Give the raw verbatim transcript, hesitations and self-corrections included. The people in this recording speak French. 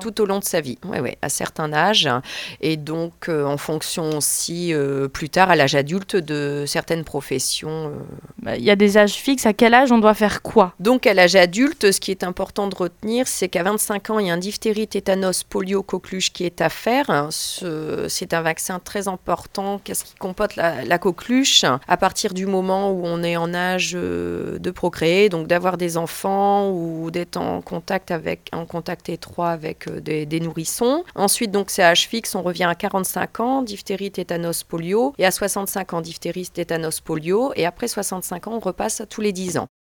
tout au long de sa vie, ouais, ouais, à certains âges. Et donc, euh, en fonction aussi, euh, plus tard, à l'âge adulte, de certaines professions. euh. Bah, il y a des âges fixes. À quel âge on doit faire quoi? Donc, à l'âge adulte, ce qui est important de retenir, c'est qu'à vingt-cinq ans, il y a un diphtérie, tétanos, polio, coqueluche qui est à faire. Ce, c'est un vaccin très important. Qu'est-ce qui comporte la, la coqueluche? À partir du moment où on est en âge euh, de procréer, donc d'avoir des enfants ou d'être en contact avec, en contact étroit avec euh, des, des nourrissons. Ensuite, donc, c'est à âge fixe, on revient à quarante-cinq ans, diphtérie, tétanos, polio. Et à soixante-cinq ans, diphtérie, tétanos, polio. Et après soixante-cinq ans, on repasse à tous les dix ans.